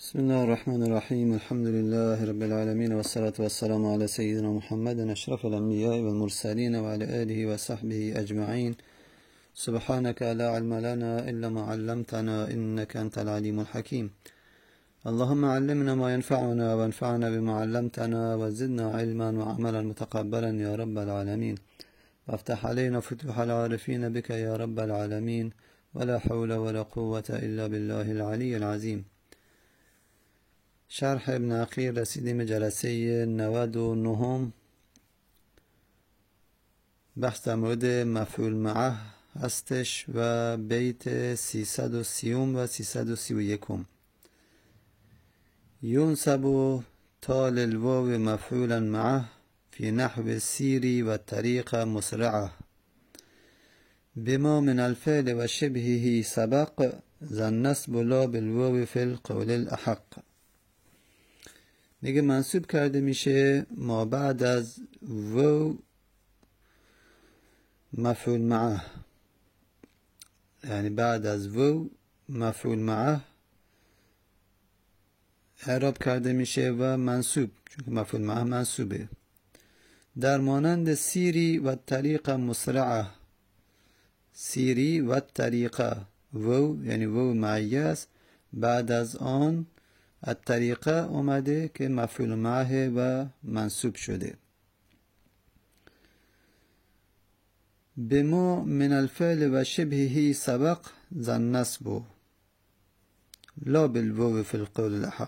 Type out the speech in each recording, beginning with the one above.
بسم الله الرحمن الرحيم الحمد لله رب العالمين والصلاة والسلام على سيدنا محمد أشرف الأنبياء والمرسلين وعلى آله وصحبه أجمعين. سبحانك لا علم لنا إلا ما علمتنا إنك أنت العليم الحكيم. اللهم علمنا ما ينفعنا وانفعنا بما علمتنا وزدنا علما وعملا متقبلا يا رب العالمين. وافتح علينا فتوح العارفين بك يا رب العالمين. ولا حول ولا قوة إلا بالله العلي العظيم. شرح ابن عقیل رسیدیم جلسه 99. بحث در مورد مفعول معه هستش و بیت 330 و 331. ينسب تا للواو مفعولا معه في نحو السير والطريق مسرعه بما من الفعل وشبهه سبق ذا النصب لا بالواو في القول الأحق. میگه منصوب کرده میشه ما بعد از واو مفعول معه، یعنی بعد از واو مفعول معه اعراب کرده میشه و منصوب، چون مفعول معه منصوبه. در مانند سیری و طریق مسرعه، سیری و طریقه واو یعنی واو معیه است، بعد از آن الطریقه اومده که مفعول معه و منصوب شده. بما من الفعل و شبهه سبق ذا النصب لا بالواو فی القول الأحق.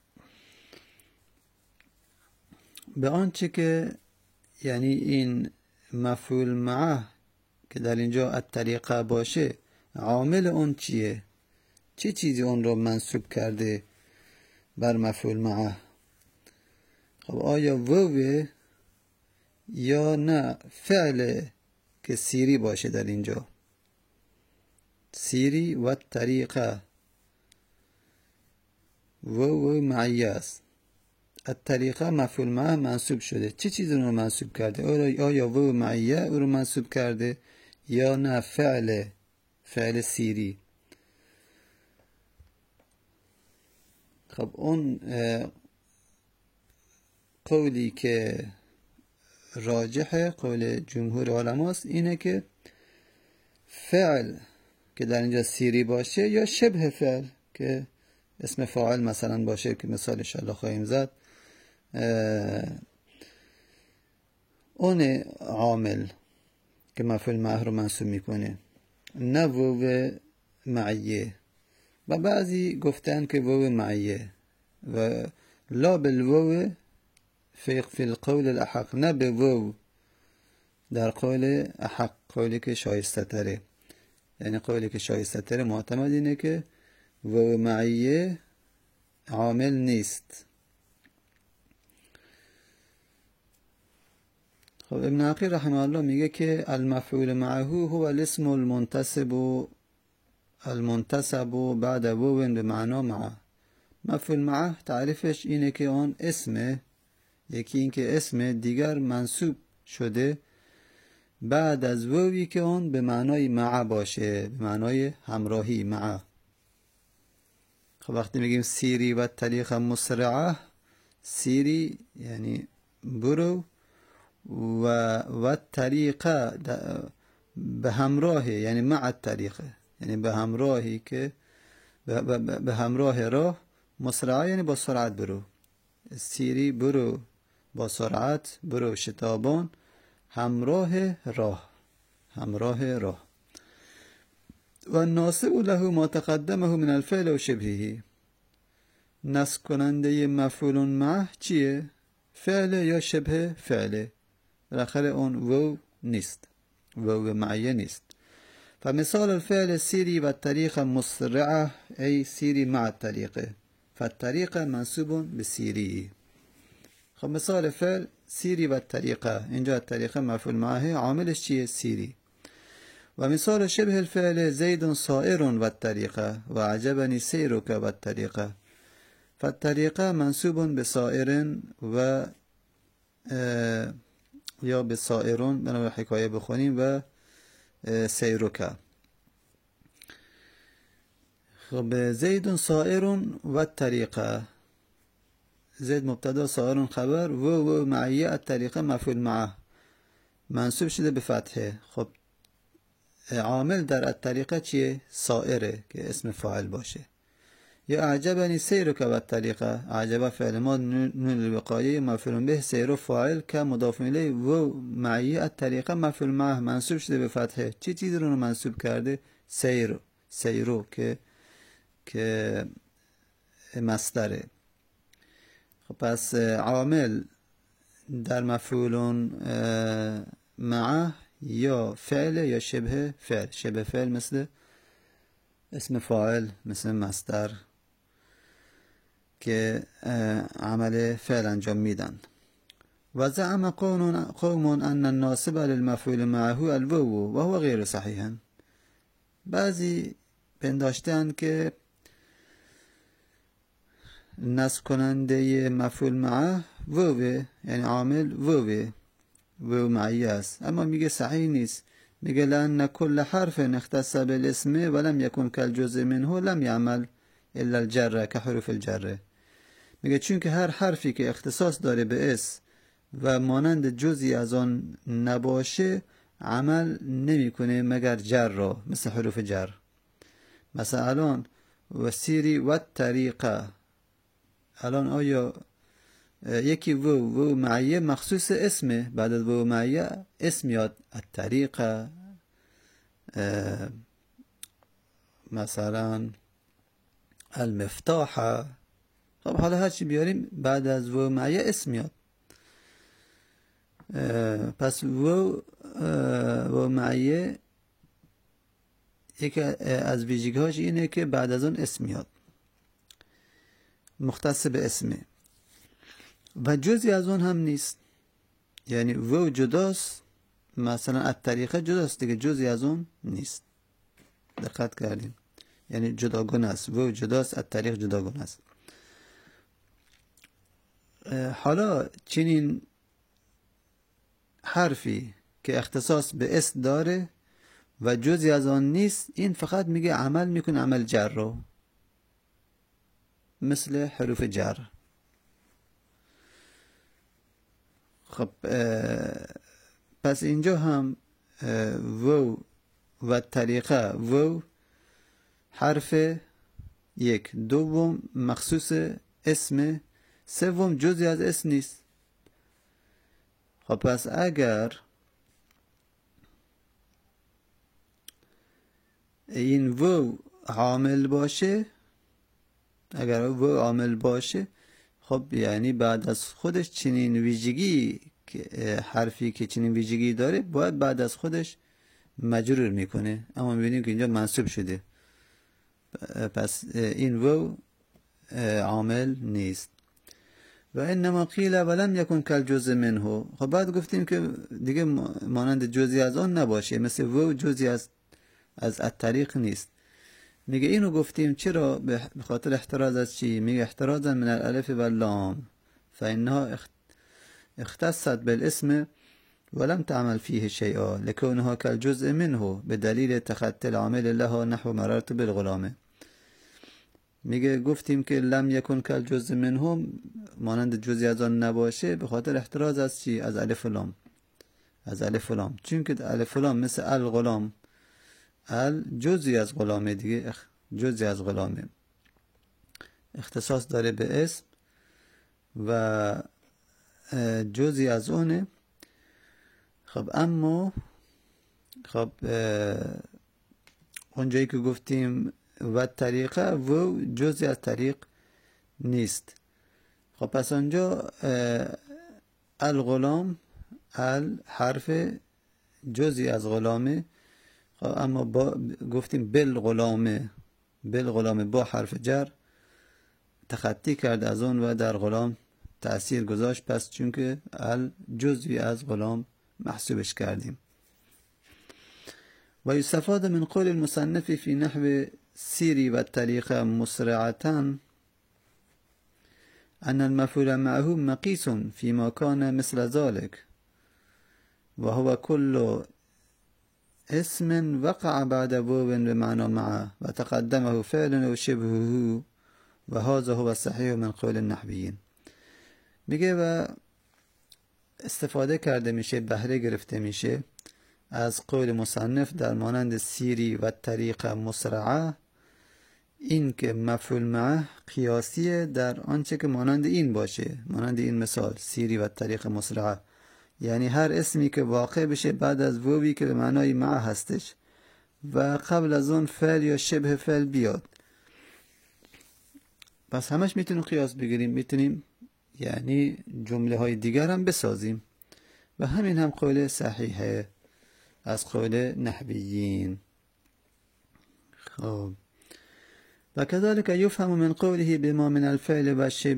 به آنچه که یعنی این مفعول معه که در اینجا الطریقه باشه، عامل اون چیه؟ چه چیزی اون رو منصوب کرده بر مفعول معه؟ خب آیا واو یا نه فعل که سیری باشه؟ در اینجا سیری و طریقه واو معیه است، الطریقه مفعول معه منصوب شده. چه چیزی رو منصوب کرده؟ آیا واو معیه او رو منصوب کرده یا نه فعل سیری؟ خب اون قولی که راجحه، قول جمهور علماست، اینه که فعل که در اینجا سیری باشه یا شبه فعل که اسم فاعل مثلا باشه که مثال انشاءالله خواهیم زد، اون عامل که مفعول معه رو منصوب میکنه، نه واو معیه. و بعضی گفتن که واو معیه و لا بالواو فی القول الاحق، نه به واو در قول احق، قولی که شایسته تره. یعنی قولی که شایسته تره معتمد اینه که واو معیه عامل نیست. خب ابن عقیل رحمه الله میگه که المفعول معه هو الاسم المنتسب بعد واو به معنا معه. مفعول معه تعریفش اینه که آن اسمه، یکی این که اسم دیگر منصوب شده بعد از واوی که آن به معنای معه باشه، به معنای همراهی معه. خب وقتی میگیم سیری و طریق مسرعه، سیری یعنی برو و طریقه به همراه، یعنی مع الطریقه، یعنی به همراهی که به همراه راه. مسرعه یعنی با سرعت برو، سیری برو با سرعت، برو شتابان، همراه راه، همراه راه. و ناسب له ما تقدمه من الفعل و شبهه، نصب کننده مفعول معه چیه؟ فعل یا شبه فعله، بالاخره اون واو نیست، واو معیه نیست. فمثال الفعل سیری و طریق مسرعه ای سیری مع الطریقه، فالطریق منصوب به سیری. خب مثال فعل سیری و طریقه، اینجا الطریقه مفعول معه، عاملش چیه؟ سیری. و مثال شبه الفعل زید صائر و الطریقه و عجبنی سیرک و الطریقه، فالطریقه منصوب به صائر و یا به صائرون بنابرای حکایه بخونیم و سیرک. خب زید صائر و الطریقه، زید مبتدا صائر خبر و معیه الطریقه مفعول معه منصوب شده به فتحه. خب عامل در الطریقه چیه؟ صائره که اسم فاعل باشه. یا اعجبنی سیرک و الطریقه، اعجب فعل ماض نون الوقایه مفعول به، سیر فاعل که مضاف الیه و معیه الطریقه مفعول معه منصوب شده به فتحه. چی چیزی رو منصوب کرده؟ سیرو که مصدره. خب پس عامل در مفعول معه یا فعل یا شبه فعل. شبه فعل مثل اسم فاعل، مثل مصدر که عمل فعل انجام میدن. و زعم قوم ان الناصب للمفعول معه الواو و هو غیر صحیح. بعضی پنداشتن که نصب کننده مفعول معه واو، یعنی عامل واو معیه است، اما میگه صحیح نیست. میگه لأن كل حرف اختص بالاسم ولم يكن كالجزء منه لم يعمل الا الجر كحروف الجر. میگه چون که هر حرفی که اختصاص داره به اسم و مانند جزئی از آن نباشه عمل نمیکنه مگر جر را، مثل حروف جر. مثلا الان وسیری و طریقه، الان آیا یکی و معیه مخصوص اسمه، بعد از و معیه اسم یاد الطریقه، مثلا المفتاح. خب حالا هرچی بیاریم بعد از و معیه اسم یاد. پس و معیه یکی از ویژگی‌هاش اینه که بعد از اون اسم یاد، مختص به اسمه و جزئی از اون هم نیست. یعنی و جداست، مثلا الطریقه جداست دیگه، جزئی از اون نیست. دقت کردیم؟ یعنی جداگانه است، و جداست، الطریق جداگانه است. حالا چنین حرفی که اختصاص به اسم داره و جزئی از آن نیست، این فقط میگه عمل میکنه عمل جر رو، مثل حروف جر. خب پس اینجا هم و طریقه و حرف یک، دوم مخصوص اسم، سوم جزئی از اسم نیست. خب پس اگر این و عامل باشه، اگر و عامل باشه، خب یعنی بعد از خودش چنین ویژگی، حرفی که چنین ویژگی داره باید بعد از خودش مجرور میکنه، اما میبینیم که اینجا منصوب شده. پس این و عامل نیست. و انما قیل ولم یکن کالجزء منه. خب بعد گفتیم که دیگه مانند جزئی از آن نباشه، مثل و جزئی از الطریق نیست. میگه اینو گفتیم چرا؟ به خاطر احتراز از چی؟ میگه احترازا من الالف و اللام فانها اختصت بالاسم ولم تعمل فيه شيئا لكونها كالجزء منه بدلیل تخطی العامل لها نحو مررت بالغلام. میگه گفتیم که لم یکن کالجزء منه مانند جزئی از آن نباشه به خاطر احتراز از چی؟ از الف و لام. از الف و لام، چون که الف و لام مثل الغلام، جزئی از غلامه دیگه، جزئی از غلامه، اختصاص داره به اسم و جزئی از اونه. خب اما خب اونجایی که گفتیم و طریقه و جزئی از طریق نیست. خب پس اونجا الغلام حرف جزئی از غلامه. خب اما گفتیم بالغلام با حرف جر تخطی کرد از اون و در غلام تأثیر گذاشت، پس چون که جزئی از غلام محسوبش کردیم. و یستفاد من قول المصنف فی نحو سیری و طریقه مسرعتاً ان المفعول معه مقیس فيما كان مثل ذلك و هو كل اسم وقع بعد واو بمعنى مع وتقدمه فعل أو شبهه وهذا هو الصحيح من قول النحویین. میگه و استفاده کرده میشه، بهره گرفته میشه از قول مصنف در مانند سیری و طریق مسرعه، این که مفعول معه قیاسیه در آنچه که مانند این باشه، مانند این مثال سیری و طریق مسرعه، یعنی هر اسمی که واقع بشه بعد از ووی که به معنای معه هستش و قبل از اون فعل یا شبه فعل بیاد. پس همش میتونیم قیاس بگیریم، میتونیم یعنی جمله های دیگر هم بسازیم و همین هم قول صحیحه از قول نحویین. خب و كذلك يفهم من قوله بما من الفعل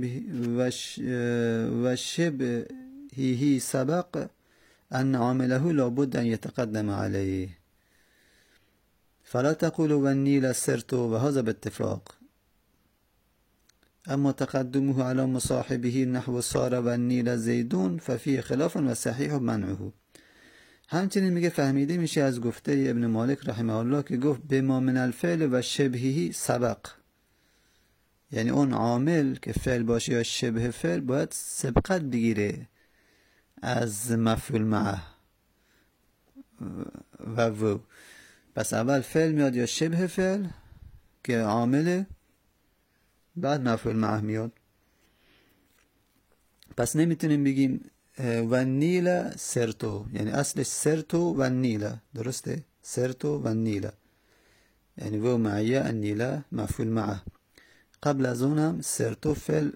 وشبهه سبق أن عامله لابد أن يتقدم عليه، فلا تقولوا والنيل سرت وهذا باتفاق، أما تقدمه على مصاحبه نحو صار والنيل زيدون ففيه خلاف وصحيح منعه. همچنین میگه فهمیده میشه از گفته ابن مالک رحمه الله که گفت بما من الفعل و شبهه سبق، یعنی اون عامل که فعل باشه یا شبه فعل باید سبقت بگیره از مفعول معه و پس اول فعل میاد یا شبه فعل که عامله، بعد مفعول معه میاد. پس نمیتونیم بگیم و نیل سرتو، یعنی اصلش سرتو و نیل، درسته؟ سرتو و نیل یعنی و معیه النیله مفعول معه، قبل از اونم سرتو فعل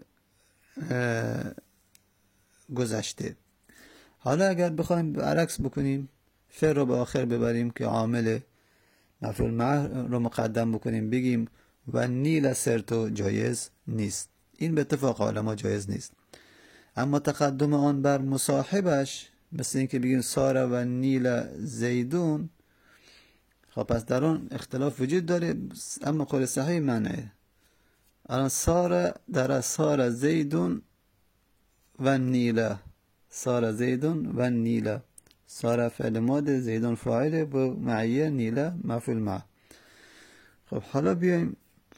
گذشته. حالا اگر بخوایم برعکس بکنیم، فعل رو به آخر ببریم که عامل مفعول معه رو مقدم بکنیم، بگیم و نیل سرتو، جایز نیست، این به اتفاق علما جایز نیست. اما تقدم آن بر مصاحبش مثل این که بگیم ساره و نیل زیدون، خب پس در آن اختلاف وجود داره، اما قول صحیح منعه. الان ساره در ساره زیدون و نیله، ساره زیدون و نیله، ساره فعل ماده، زیدون فاعله، با معیه نیله مفعول معه. خب حالا بیایم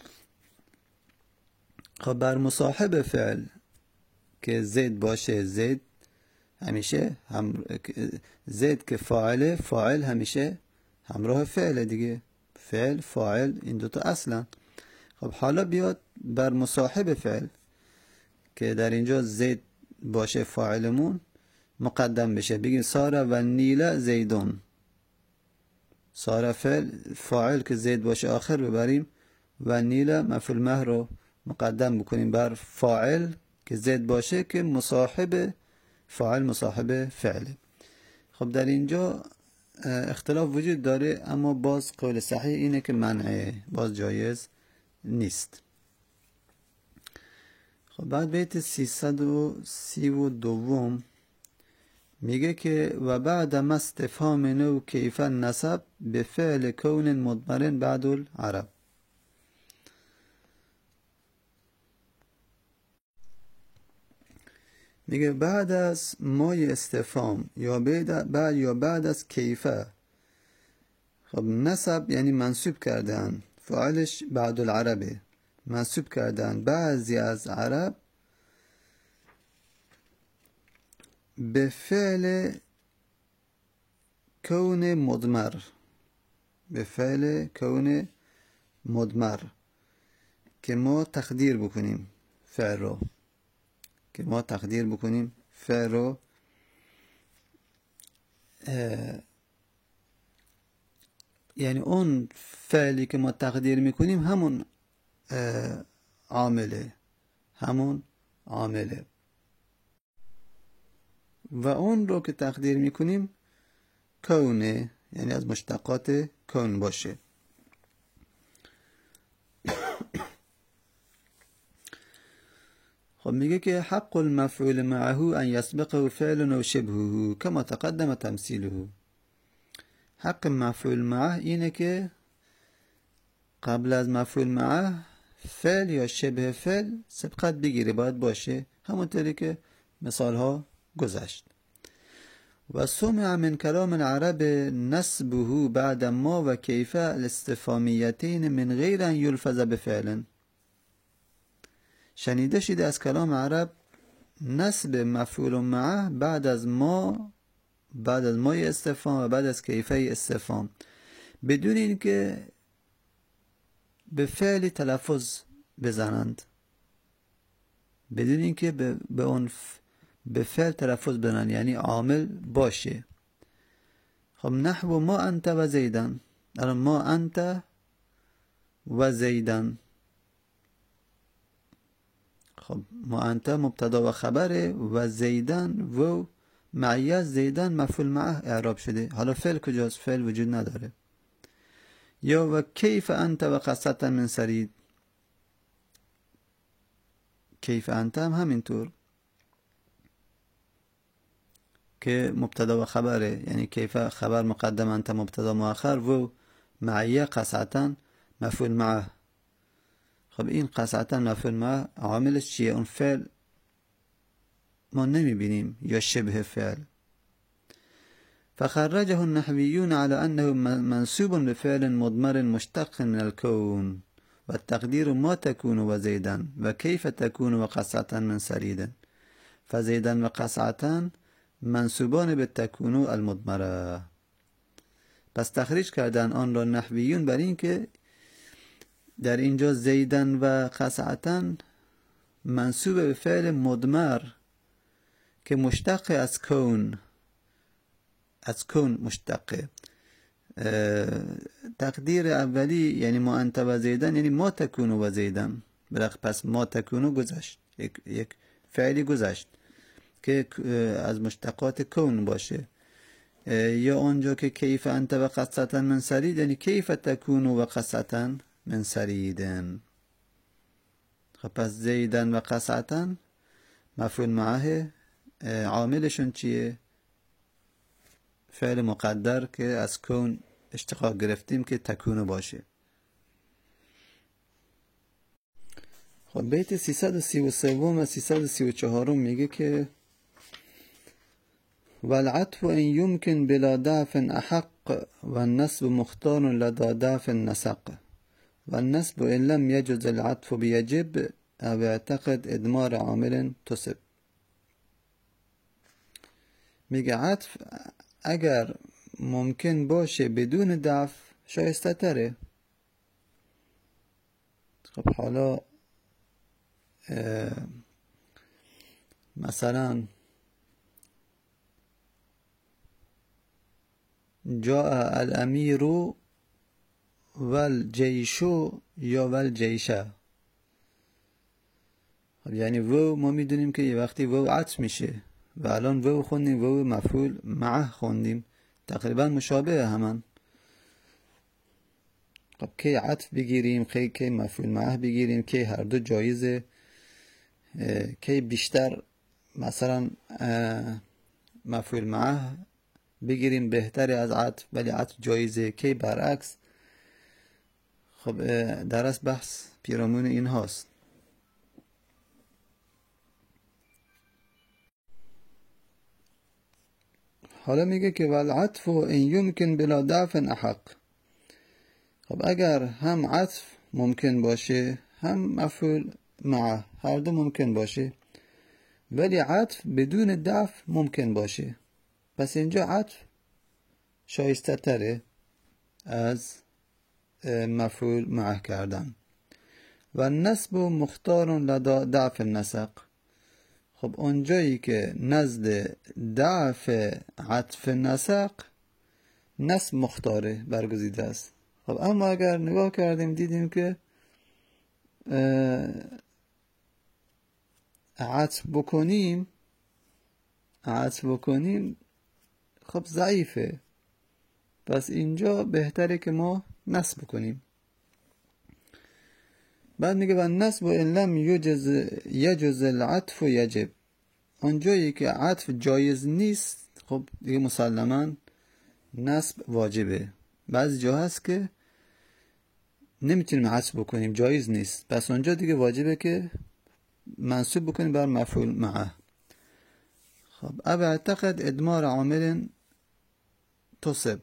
خب بر مصاحب فعل که زید باشه، زید همیشه زید که فاعله، فاعل همیشه همراه فعل دیگه، فعل فاعل این دوتا اصلا. خب حالا بیاد بر مصاحب فعل که در اینجا زید باشه فاعلمون مقدم بشه، بگیم ساره و نیله زیدون، ساره فعل، فاعل که زید باشه آخر ببریم و نیله مفعول مه رو مقدم بکنیم بر فاعل که زید باشه که مصاحب فاعل مصاحب فعله. خب در اینجا اختلاف وجود داره، اما باز قول صحیح اینه که منعه، باز جایز نیست. خب بعد بیت 332 میگه که و بعد ما استفهام نو کیف نسب به فعل کون مضمر بعد العرب. میگه بعد از مای استفهام یا بعد از کیفه، خب نسب یعنی منصوب کردن، فاعلش بعد العربه، منصوب کردن بعضی از عرب به فعل کون مضمر، به فعل کون مضمر که ما تقدیر بکنیم فعل رو، که ما تقدیر بکنیم فعل رو یعنی اون فعلی که ما تقدیر میکنیم همون عامله، همون عامله و اون رو که تقدیر میکنیم کونه، یعنی از مشتقات کون باشه. خب میگه که حق المفعول معه ان يسبقه فعل او شبهه كما تقدم تمثيله. حق مفعول معه اینه که قبل از مفعول معه فعل یا شبه فعل سبقت بگیره، باید باشه همونطوری که مثال ها گذشت. و سمع من کلام العرب نسبه بعد ما و کیف الاستفهامیتین من غیر ان یلفظ بفعل. شنیده شده از کلام عرب نسب مفعول معه بعد از مای استفهام و بعد از کیفه استفهام بدون اینکه به فعل تلفظ بزنند، بدون اینکه به اون به فعل تلفظ بزنند، یعنی عامل باشه. خب نحو ما انت و زیدن، الان ما انت و زیدن، خب ما انت مبتدا و خبره و زیدن و معیت زیدن مفعول معه اعراب شده. حالا فعل کجاست؟ فعل وجود نداره. یا و کیف انت و قصتا من سرید، کیف انت هم همینطور که مبتدا و خبره، یعنی کیف خبر مقدم، انت مبتدا مؤخر و معیه قصتا مفعول معه. خب این قصتا مفعول معه عاملش چیه؟ اون فعل ما نمیبینیم یا شبه فعل. فخرجه النحويون على أنه منسوب بفعل مضمر مشتق من الكون والتقدير ما تكون وزيدا وكيف تكون وقصعة من سريد، فزيدا وقصعة منسوبان بالتكون المضمرة. پس تخریج کردن آن را نحویون بر این که در اینجا زیدن و قصعة منسوب به فعل مضمر که مشتق از کون، از کون مشتقه. تقدیر اولی یعنی ما انت و زیدن یعنی ما تکونو و زیدن، پس ما تکونو گذشت، یک فعلی گذشت که از مشتقات کون باشه. یا اونجا که کیف انت و قصتا من سرید یعنی کیف تکونو و قصتا من سریدن. خب پس زیدن و قصتا مفعول معه عاملشون چیه؟ فعل مقدر که از کون اشتقاق گرفتیم که تکونو باشه. خب بیت 333 و 334 میگه که والعطف ان يمكن بلا ضعف احق والنسب مختار لدى ضعف النسق والنسب ان لم يجز العطف بيجب او اعتقد ادمار عامل تصب. میگه عطف اگر ممکن باشه بدون ضعف شایسته تره. خب حالا مثلا جاء الامیر والجیش یا والجیشه. خب یعنی وو ما میدونیم که یه وقتی وو عطف میشه و الان وو خوندیم، وو مفعول معه خوندیم، تقریبا مشابه همان. خب کی عطف بگیریم، کی مفعول معه بگیریم، کی هر دو جایزه، کی بیشتر مثلا مفعول معه بگیریم بهتره از عطف ولی عطف جایزه، کی برعکس. خب در اصل بحث پیرامون این هاست. حالا میگه که والعطف ان یمکن بلا ضعف احق. خب اگر هم عطف ممکن باشه هم مفعول معه، هر دو ممکن باشه ولی عطف بدون ضعف ممکن باشه، پس اینجا عطف شایسته تره از مفعول معه کردن. و النسب مختار لدى ضعف النسق. خب اونجایی که نزد ضعف عطف نسق نسب مختاره برگزیده است. خب اما اگر نگاه کردیم دیدیم که عطف بکنیم خب ضعیفه، پس اینجا بهتره که ما نسب کنیم. بعد میگه و نسب ان لم یجز العطف یجب. اونجایی که عطف جایز نیست خب دیگه مسلما نسب واجبه. بعضی جا هست که نمیتونیم عطف بکنیم، جایز نیست، پس اونجا دیگه واجبه که منصوب بکنیم بر مفعول معه. خب خب أبي أعتقد إدمار عامل تصب،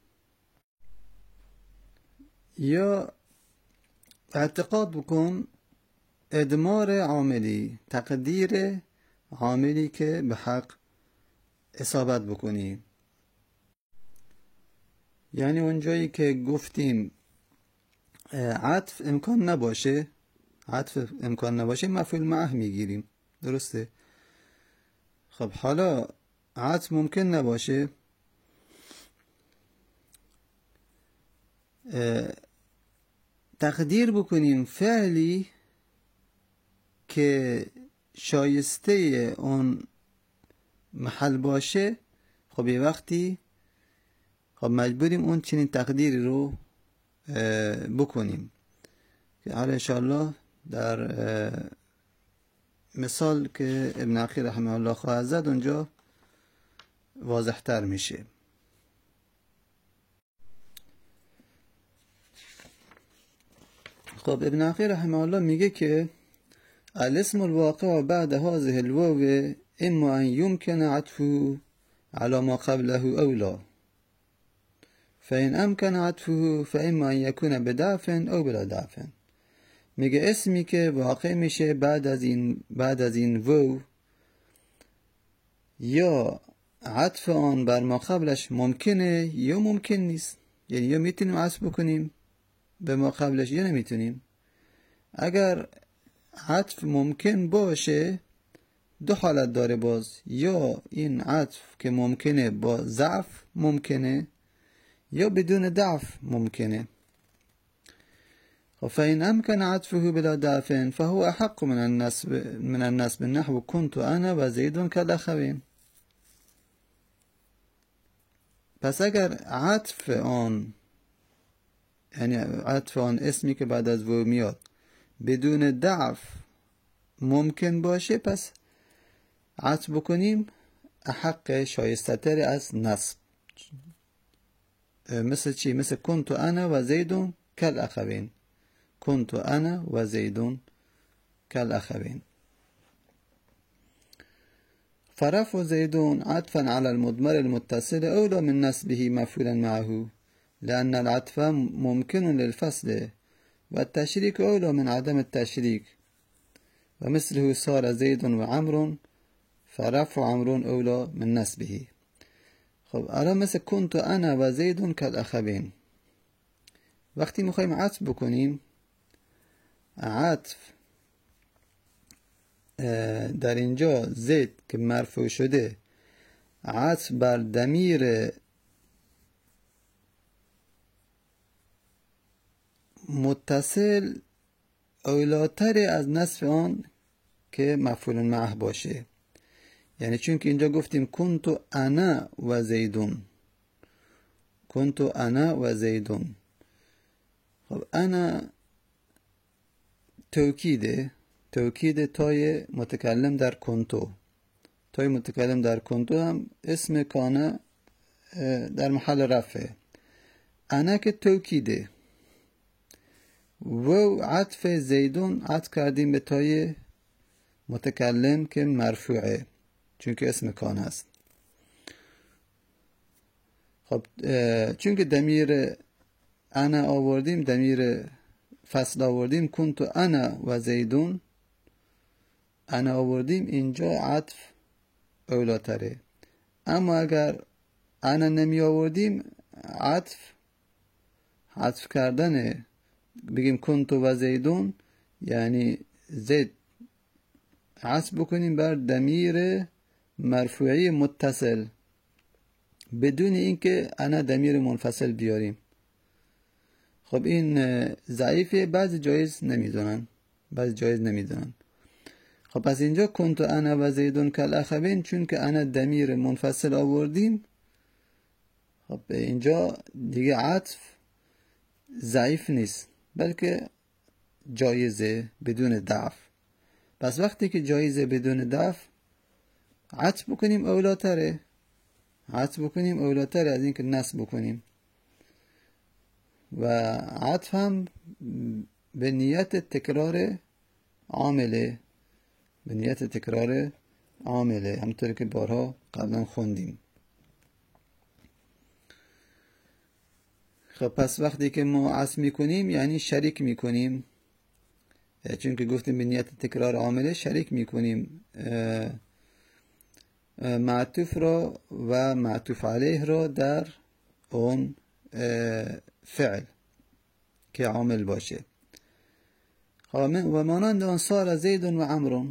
یا اعتقاد بکن ادمار عاملی، تقدیر عاملی که به حق اصابت بکنی. یعنی اونجایی که گفتیم عطف امکان نباشه مفعول معه میگیریم، درسته؟ خب حالا عطف ممکن نباشه، تقدیر بکنیم فعلی که شایسته اون محل باشه. خب یه وقتی خب مجبوریم اون چنین تقدیری رو بکنیم که حالا انشاءالله در مثال که ابن عقیل رحمه الله خواهد زد اونجا واضح تر میشه. خب ابن عقیل رحمه الله میگه که الاسم الواقع بعد هذه الواو اما ان يمكن عطفه على ما قبله او لا، فإن امکن عطفه فاما ان يكون بضعف او بلا ضعف. میگه اسمی که واقع میشه بعد از این واو، یا عطف آن بر ما قبلش ممکنه یا ممکن نیست. یعنی یا میتونیم عطف بکنیم به ما قبلش یا نمیتونیم. اگر عطف ممکن باشه دو حالت داره باز، یا این عطف که ممکنه با ضعف ممکنه یا بدون ضعف ممکنه. فإن أمكن عطفه بلا ضعف فهو أحق من النسب نحو كنت أنا وزيد كالأخوين. پس اگر عطف آن، یعنی عطف آن اسمی که بعد از واو میاد بدون ضعف ممکن باشه، پس عطف بکنیم احق شایسته تر از نصب. مثل چی؟ مثل كنت أنا وزيد كالأخوين. كنت أنا وزيد كالأخوين. فرفع زيد عطفا على المضمر المتصل أولى من نسبه مفعولا معه، لأن العطف ممكن للفصل والتشريك أولى من عدم التشريك. ومثله صار زيد وعمر فرفع عمر أولى من نسبه. خب الان مثل كنت أنا وزيد كالأخوين، وقتی میخوایم عطف بکنیم، عطف در اینجا زید که مرفوع شده عطف بر ضمیر متصل اولاتر از نصب آن که مفعول معه باشه. یعنی چون که اینجا گفتیم کنتو انا و زیدون، کنتو انا و زیدون. خب انا توکید تای متکلم در کنتو. تای متکلم در کنتو هم اسم کانه در محل رفعه. انا که توکیده و عطف زیدون عطف کردیم به تای متکلم که مرفوعه چون که اسم کانه است. خب چون که ضمیر انا آوردیم، ضمیر فصل آوردیم، کنتو انا و زیدون انا آوردیم، اینجا عطف اولاتره. اما اگر انا نمی آوردیم، عطف کردن بگیم کنتو و زیدون، یعنی زید عطف بکنیم بر ضمیر مرفوعی متصل بدون اینکه انا ضمیر منفصل بیاریم. خب این ضعیفه، بعضی جایز نمیدونن. خب پس اینجا کنتو انا و زیدون کالاخوین، چون که انا ضمیر منفصل آوردیم، خب اینجا دیگه عطف ضعیف نیست بلکه جایزه بدون ضعف. پس وقتی که جایزه بدون ضعف عطف بکنیم اولاتره از اینکه نصب بکنیم. و عطف هم به نیت تکرار عامله، همونطور که بارها قبلا خوندیم. خب پس وقتی که ما عطف میکنیم یعنی شریک میکنیم، چون که گفتیم به نیت تکرار عامله شریک میکنیم معطوف را و معطوف علیه را در اون فعل که عامل باشه. و مانند آن صار زید و عمرو،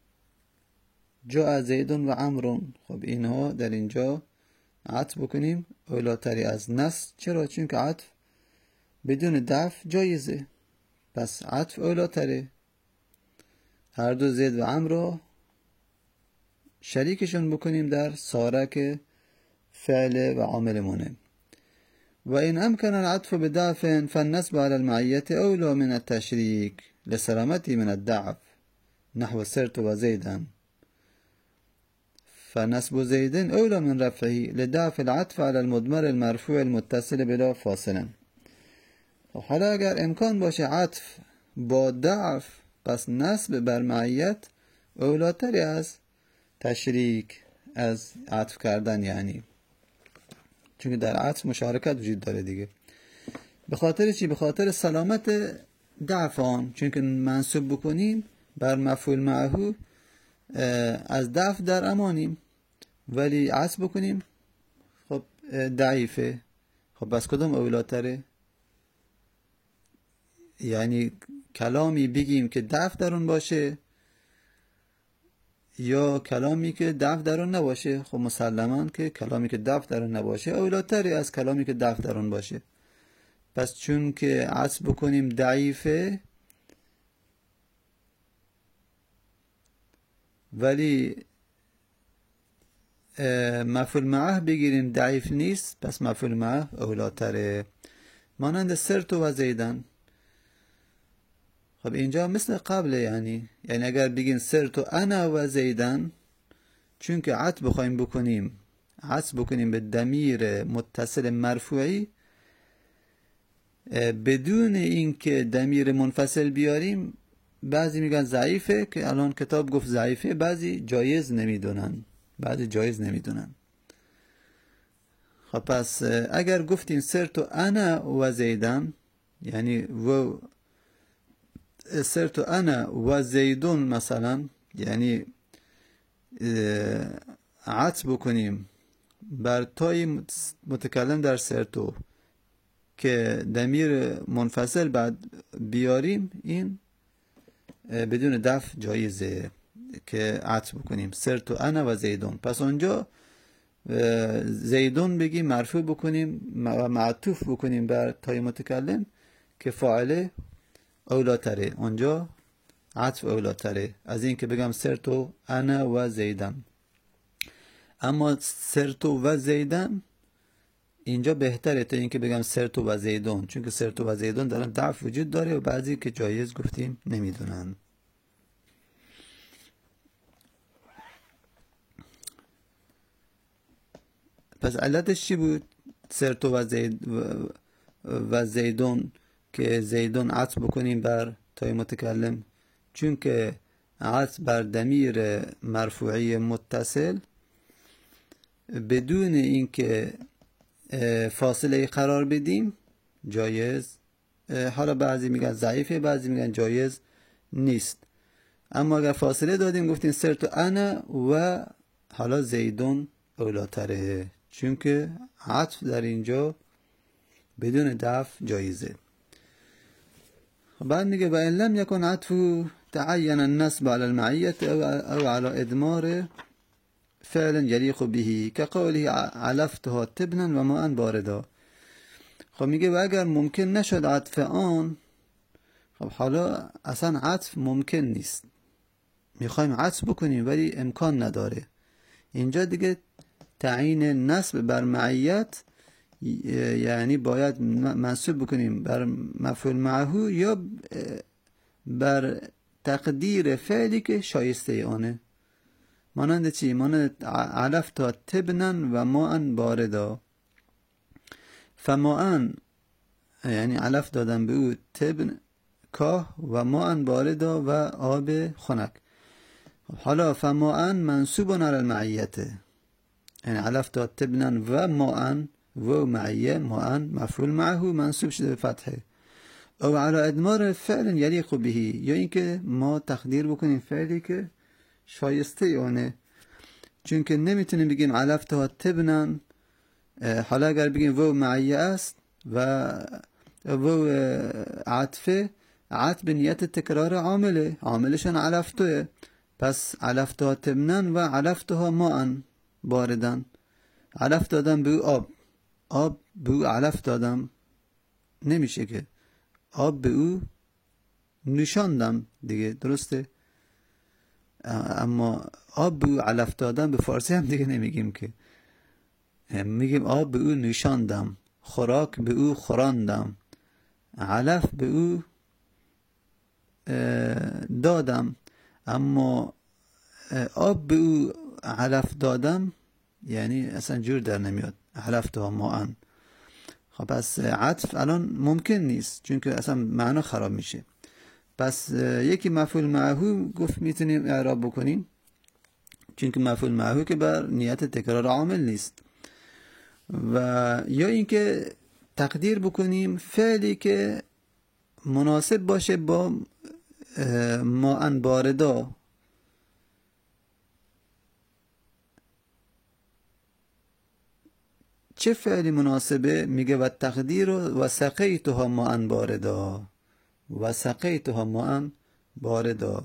جاء زید و عمرو. خب اینها در اینجا عطف بکنیم اولاتری از نص. چرا؟ چون که عطف بدون دفع جایزه، پس عطف اولاتره. هر دو زید و عمرو شریکشون بکنیم در صار که فعل و عامل مونه. و این امکن العطف بدافع فالنصب على المعية أولى من التشريك لسلامته من الضعف، نحو سرت وزيدا، فنصب زيد أولى من رفعه لضعف العطف على المضمر المرفوع المتصل بلا فاصلا. حالا اگر امکان باشه عطف با ضعف، پس نصب بر معیت اولاتری از تشریک، از عطف کردن، یعنی چون در عطف مشارکت وجود داره دیگه. به خاطر چی؟ به خاطر سلامت ضعف آن، چون که منصوب بکنیم بر مفعول معه از ضعف در امانیم، ولی عطف بکنیم خب ضعیفه. خب بس کدام اولاتره؟ یعنی کلامی بگیم که ضعف در اون باشه یا کلامی که ضعف در اون نباشه؟ خب مسلماً که کلامی که ضعف در اون نباشه اولاتری از کلامی که ضعف در اون باشه. پس چون که عطف بکنیم ضعیفه ولی مفعول معه بگیریم ضعیف نیست، پس مفعول معه اولاتره. مانند سرت و زیدن. خب اینجا مثل قبل، یعنی اگر بگین سرت و انا و زیدن، چون که عطف بخوایم بکنیم به ضمیر متصل مرفوعی بدون اینکه ضمیر منفصل بیاریم، بعضی میگن ضعیفه که الان کتاب گفت ضعیفه، بعضی جایز نمیدونن. خب پس اگر گفتیم سرت و انا و زیدن، یعنی و سرت و انا و زیدون مثلا، یعنی عطف بکنیم بر تای متکلم در سرتو که ضمیر منفصل بعد بیاریم، این بدون دفع جایزه که عطف بکنیم سرت و انا و زیدون. پس اونجا زیدون بگیم مرفوع بکنیم و معطوف بکنیم بر تای متکلم که فاعله اولاتره، اونجا عطف اولاتره از این که بگم سرتو انا و زیدن. اما سرتو و زیدن اینجا بهتره تا این که بگم سرتو و زیدون، چون که سرتو و زیدون دارن ضعف وجود داره و بعضی که جایز گفتیم نمیدونن. پس علتش چی بود؟ سرتو و زیدون که زیدون عطف بکنیم بر تای متکلم، چون که عطف بر ضمیر مرفوعی متصل بدون اینکه فاصله قرار بدیم جایز. حالا بعضی میگن ضعیفه، بعضی میگن جایز نیست. اما اگر فاصله دادیم گفتیم سرتو انا و حالا زیدون اولاتره، چون که عطف در اینجا بدون دفع جایزه. بعد میگه و ان لم یکن عطف تعین النصب على المعیة او على ادمار فعلا یلیق به كقوله علفتها تبنا و ماء باردا. خب میگه و اگر ممکن نشد عطف آن، خب حالا اصلا عطف ممکن نیست، میخوایم عطف بکنیم ولی امکان نداره. اینجا دیگه تعیین نصب بر معیت، یعنی باید منصوب بکنیم بر مفعول معه یا بر تقدیر فعلی که شایسته آنه. مانند چی؟ مانند علفتا تبنن و ماء باردا. فماء یعنی علف دادن به او، تبن کاه و ماء باردا و آب خنک. حالا فماء منصوب على المعیته، یعنی علفت تبنا و ماء و معیه ماء مفعول معه منصوب شده به فتحه. او على ادمار فعل یلیق به، یا اینکه ما تقدیر بکنیم فعلی که شایسته اونه، چون که نمیتونیم بگیم علفتها تبنا. حالا اگر بگیم و معیه است و عطفه، عطف نیت تکرار عاملشان علفتوه، پس علفتها تبنا و علفتها ماء باردن. علف دادم به او آب به او علف دادم نمیشه که، آب به او نوشاندم دیگه، درسته؟ اما آب به او علف دادم به فارسی هم دیگه نمیگیم که، میگیم آب به او نوشاندم، خوراک به او خوراندم، علف به او دادم. اما آب به او علف دادم یعنی اصلا جور در نمیاد، علفتها ماء. خب پس عطف الان ممکن نیست چون که اصلا معنا خراب میشه. پس یکی مفعول معه گفت میتونیم اعراب بکنیم، چون که مفعول معه که بر نیت تکرار عامل نیست. و یا اینکه تقدیر بکنیم فعلی که مناسب باشه با ماء باردا. چه فعلی مناسبه؟ میگه و تقدیر و سقیتها ماء باردا، و سقیتها ماء باردا.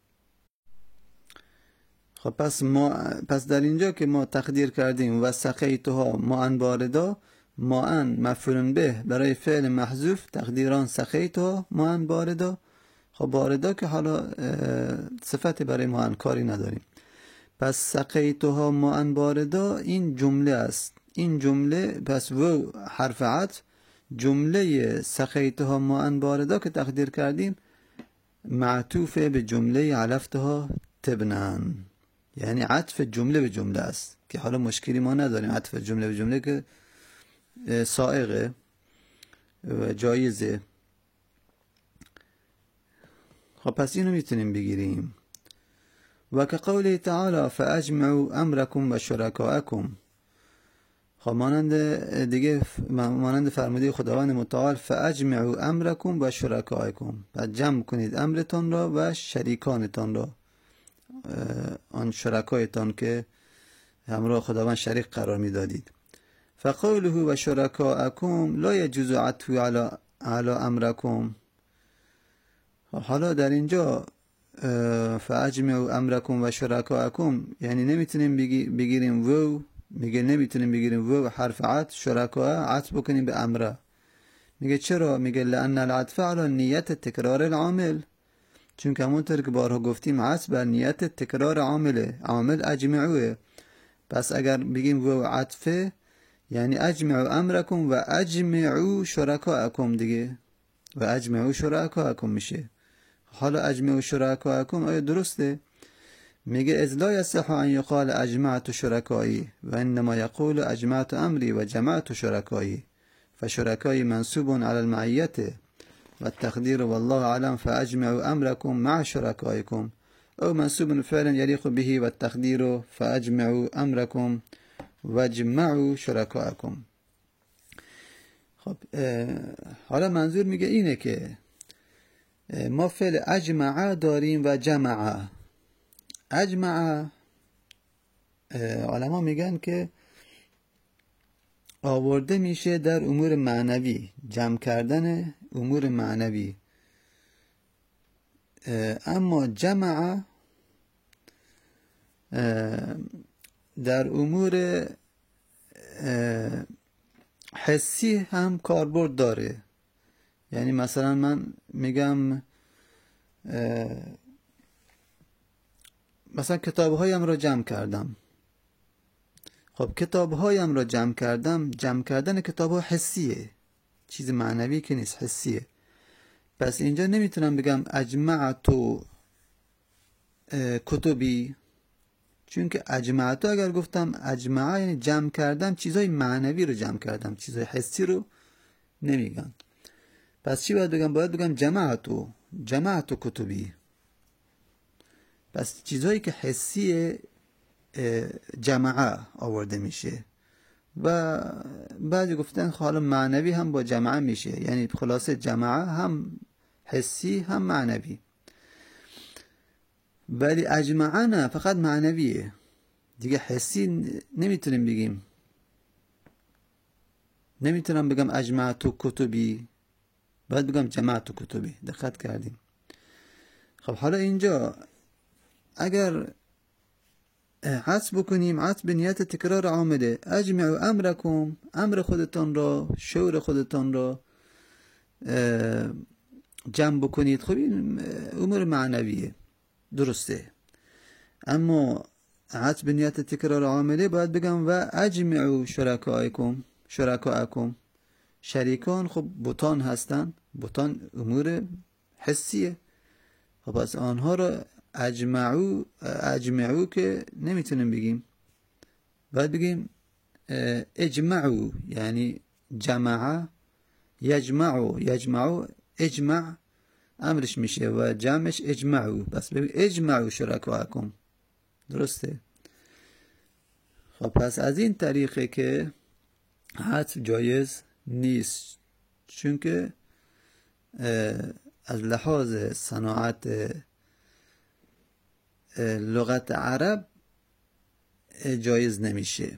خب پس در اینجا که ما تقدیر کردیم و سقیتها ماء باردا، ماء مفعول به برای فعل محذوف، تقدیران سقیتها ماء باردا. خب باردا که حالا صفت برای ماء کاری نداریم، پس سقیتها ماء باردا این جمله است. این جمله پس و حرف عطف، جمله سقیتها ماء باردا که تقدیر کردیم معطوف به جمله علفتها تبنن، یعنی عطف جمله به جمله است که حالا مشکلی ما نداریم. عطف جمله به جمله که سائغه و جایزه. خب پس اینو میتونیم بگیریم. و که قوله تعالی فاجمعوا امرکم و شرکاءکم. خب مانند فرموده خداوند متعال فاجمعوا امرکم و شرکاءکم، بعد جمع کنید امرتان را و شریکانتان را، آن شرکایتان که همراه خداوند شریک قرار میدادید. فقوله و شرکاءکم لا یجوز عطفه علی امرکم. حالا در اینجا فاجمعوا امرکم و شرکاءکم یعنی نمیتونیم بگیریم و، میگه نمیتونیم بگیریم و حرف عطف شرکاء عطف بکنیم به امره. میگه چرا؟ میگه لان العطف علی نیت تکرار العامل، چون که همونطور که بارها گفتیم عطف بر نیت تکرار عامل اجمعوه. پس اگر بگیم و عطفه یعنی اجمعوا امرکم و اجمعوا شرکاءکم دیگه، و اجمعوا شرکاءکم میشه. حالا اجمعوا شرکاءکم آیا درسته؟ میگه از لا یصح ان یقال اجمعت شرکایی و انما یقول اجمعت امری و جمعت شرکایی، فشرکایی منصوب علی المعیته و التقدیر والله اعلم فاجمعوا امرکم مع شرکایکم، او منصوب فعل یلیق به و التقدیر فاجمعوا امرکم و جمعوا شرکایکم. خب حالا منظور میگه اینه که ما فعل اجمع داریم و جمع. اجمع علما میگن که آورده میشه در امور معنوی، جمع کردن امور معنوی. اما جمع در امور حسی هم کاربرد داره. یعنی مثلا من میگم مثلا کتابهایم را جمع کردم. خب کتابهایم را جمع کردم، جمع کردن کتابها حسیه، چیز معنوی که نیست، حسیه. پس اینجا نمیتونم بگم اجمعتو کتبی، چون که اجمعتو اگر گفتم اجمع یعنی جمع کردم، چیزهای معنوی رو جمع کردم، چیزهای حسی رو نمیگم. پس چی باید بگم؟ باید بگم جمعتو کتبی. پس چیزهایی که حسی جمعه آورده میشه و بعضی گفتن حالا معنوی هم با جمعه میشه، یعنی خلاصه جمعه هم حسی هم معنوی. ولی اجمعه نه، فقط معنویه دیگه، حسی نمیتونیم بگیم. نمیتونم بگم اجمعت کتبی باید بگم جمعت کتبی. دقت کردیم؟ خب حالا اینجا اگر عطف بکنیم، عطف به نیت تکرار عامله، اجمعوا امرکم، امر خودتان را، شور خودتان را جمع بکنید. خب این امور معنویه، درسته. اما عطف به نیت تکرار عامله باید بگم و اجمعوا شرکائکم. شریکان خب بتان هستن، بتان امور حسیه. خب پس آنها را اجمعو که نمیتونیم بگیم، باید بگیم اجمعو، یعنی جمعه، یجمعو اجمع امرش میشه و جمعش اجمعو، بس بگیم اجمعو شرکائکم. درسته؟ خب پس از این طریقه که عطف جایز نیست، چون که از لحاظ صناعت لغت عرب جایز نمیشه.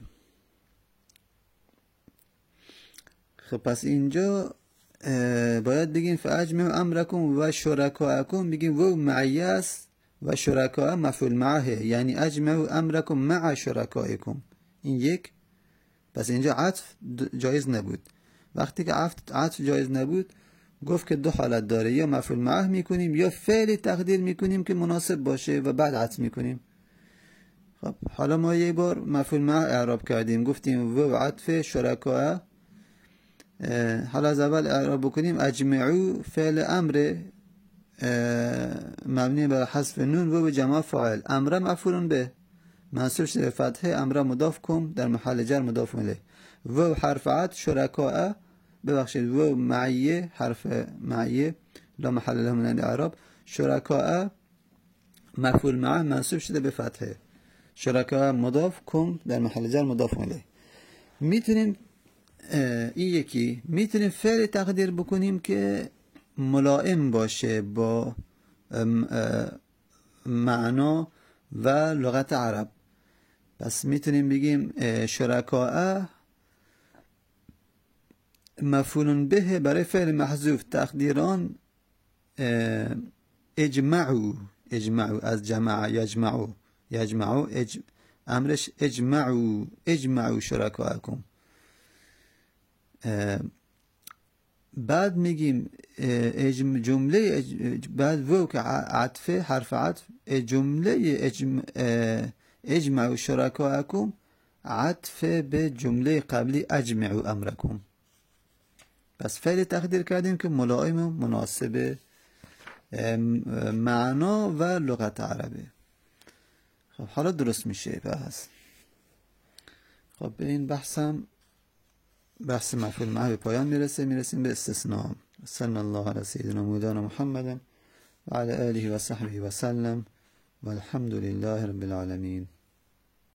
خب پس اینجا باید بگیم فاجمعوا امرکم و شرکائکم، بگیم و معیه است و شرکاء مفعول معه، یعنی اجمعوا امرکم مع شرکائکم. این یک. پس اینجا عطف جایز نبود. وقتی که عطف جایز نبود گفت که دو حالت داره، یا مفعول معه میکنیم یا فعل تقدیر میکنیم که مناسب باشه و بعد عطف میکنیم. خب حالا ما یه بار مفعول معه اعراب کردیم، گفتیم و عطف شرکاء. حالا از اول اعراب بکنیم. اجمعو فعل امر مبنی بر حذف نون و جمع فاعل، امر مفعول به منصوب شده به فتحه، امر مضاف کن در محل جر مضاف الیه. و حرف عطف شرکاء، ببخشید و معیه، حرف معیه لا محل له من الاعراب، شرکاء مفعول معه منصوب شده به فتحه، شرکاء مضاف کن در محل جر مضاف الیه. میتونیم این یکی میتونیم فعل تقدیر بکنیم که ملائم باشه با معنا و لغت عرب. پس میتونیم بگیم شرکاء مفعول به برای فعل محذوف، تقدیران اجمعو از جمع یجمعو امرش اجمعو شرکائکم. بعد میگیم جمله بعد و که عطفه، حرف عطف، جمله اجمعو شرکائکم عطف به جمله قبلی اجمعو امرکم. پس فعل تقدیر کردیم که ملائم و مناسب معنا و لغت عربه. خب حالا درست میشه بحث. خب به این بحث مفعول معه به پایان میرسیم به استثناء. صلی الله علی سیدنا مولانا محمد و علی آله و صحبه و سلم و الحمد لله رب العالمین.